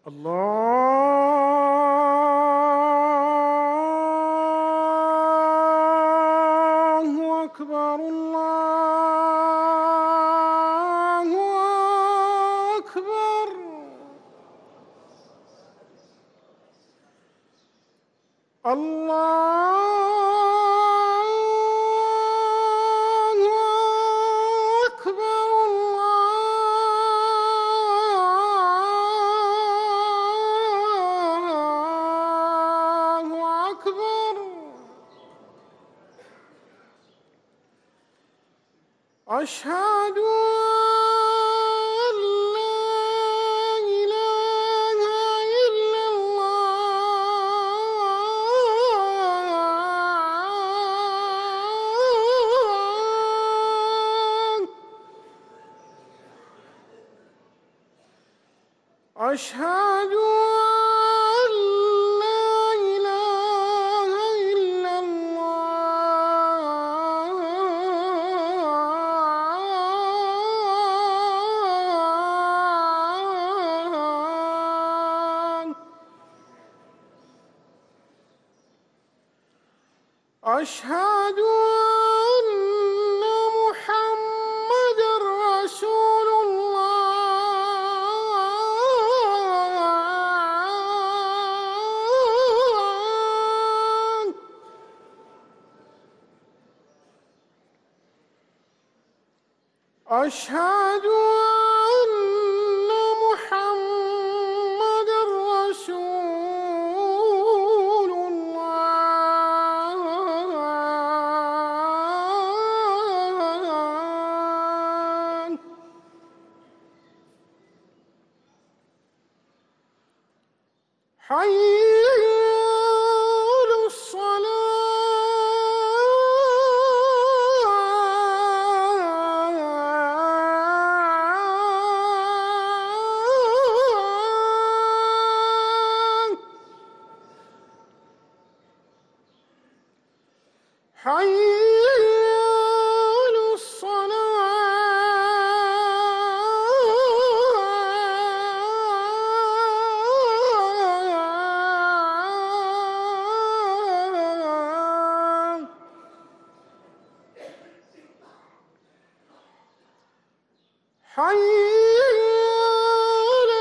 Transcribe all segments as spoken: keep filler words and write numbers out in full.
الله أكبر الله أكبر. الله أكبر الله أكبر. أشهد أن لا إله إلا الله. أشهد أن لا إله إلا الله. أشهد أن محمدًا رسول الله. أشهد أن محمدًا رسول الله. حي على الصلاة. حي على الصلاة. حي على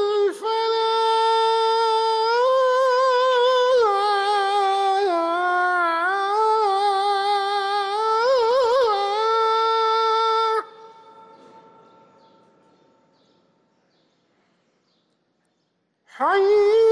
الفلاح. حي